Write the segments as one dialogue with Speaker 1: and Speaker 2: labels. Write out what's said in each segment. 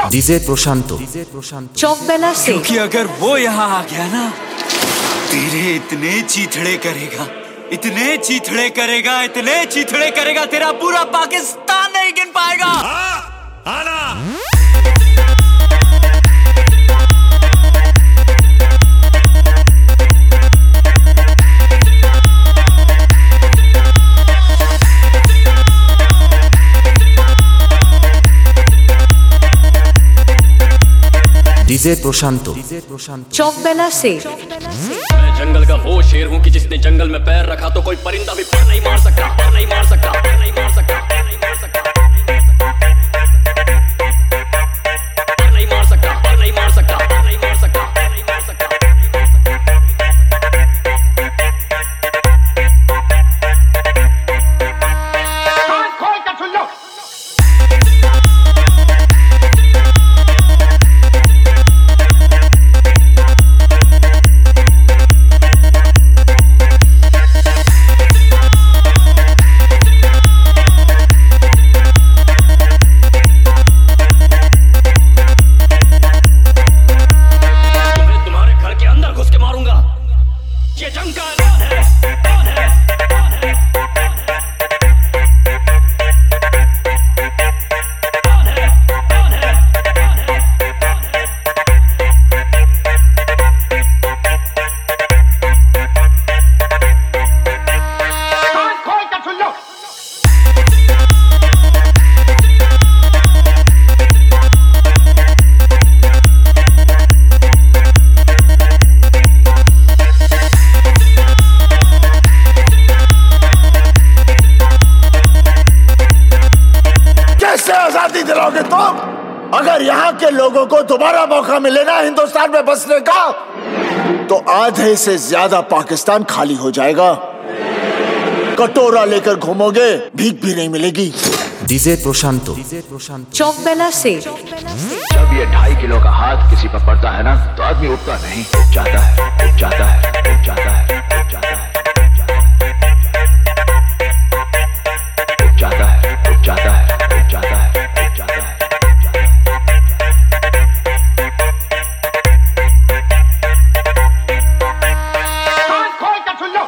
Speaker 1: DJ प्रशांत
Speaker 2: चौक बेला से।
Speaker 3: क्योंकि अगर वो यहाँ आ गया ना, तेरे इतने चीथड़े करेगा, इतने चीथड़े करेगा, इतने चीथड़े करेगा, तेरा पूरा पाकिस्तान नहीं गिन पाएगा। आना।
Speaker 1: डीजे प्रशांत
Speaker 2: चौक बेला से।
Speaker 4: मैं जंगल का वो शेर हूँ कि जिसने जंगल में पैर रखा तो कोई परिंदा भी पर नहीं मार सकता, पर नहीं मार सकता, पर नहीं मार सकता, पर नहीं मार सकता, पर नहीं मार सकता, पर नहीं मार सकता, पर नहीं मार सकता, पर नहीं मार सकता।
Speaker 5: खोल कर सुन लो।
Speaker 4: ये जंग का ऐलान है, ऐलान है, ऐलान है,
Speaker 5: खोल कर सुन लो।
Speaker 6: कैसे आजादी दिलाओगे तुम? अगर यहाँ के लोगों को दोबारा मौका मिले ना हिंदुस्तान में बसने का, तो आधे से ज्यादा पाकिस्तान खाली हो जाएगा। कटोरा लेकर घूमोगे, भीख भी नहीं मिलेगी।
Speaker 1: डीजे प्रशांत
Speaker 2: चौक बेला से।
Speaker 7: जब ये 2.5 किलो का हाथ किसी पर पड़ता है ना, तो आदमी उठता नहीं, उठ जाता है, उठ जाता है, उठ जाता है, उठ जाता है, उठ जाता है, उठ जाता है, उठ जाता है, उठ जाता है।
Speaker 5: खोल कर सुन लो।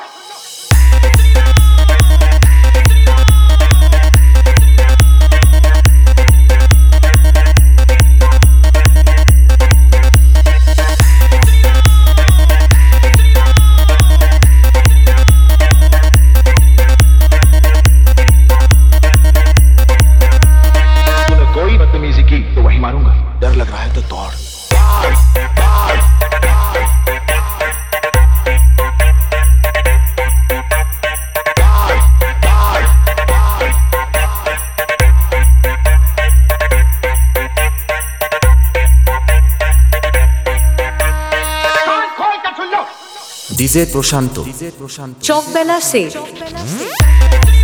Speaker 7: कोई बदतमीजी की तो वही मारूंगा। डर लग रहा है तो दौड़।
Speaker 5: खोल कर सुन लो।
Speaker 1: डीजे प्रशांत
Speaker 2: चौक बेला से।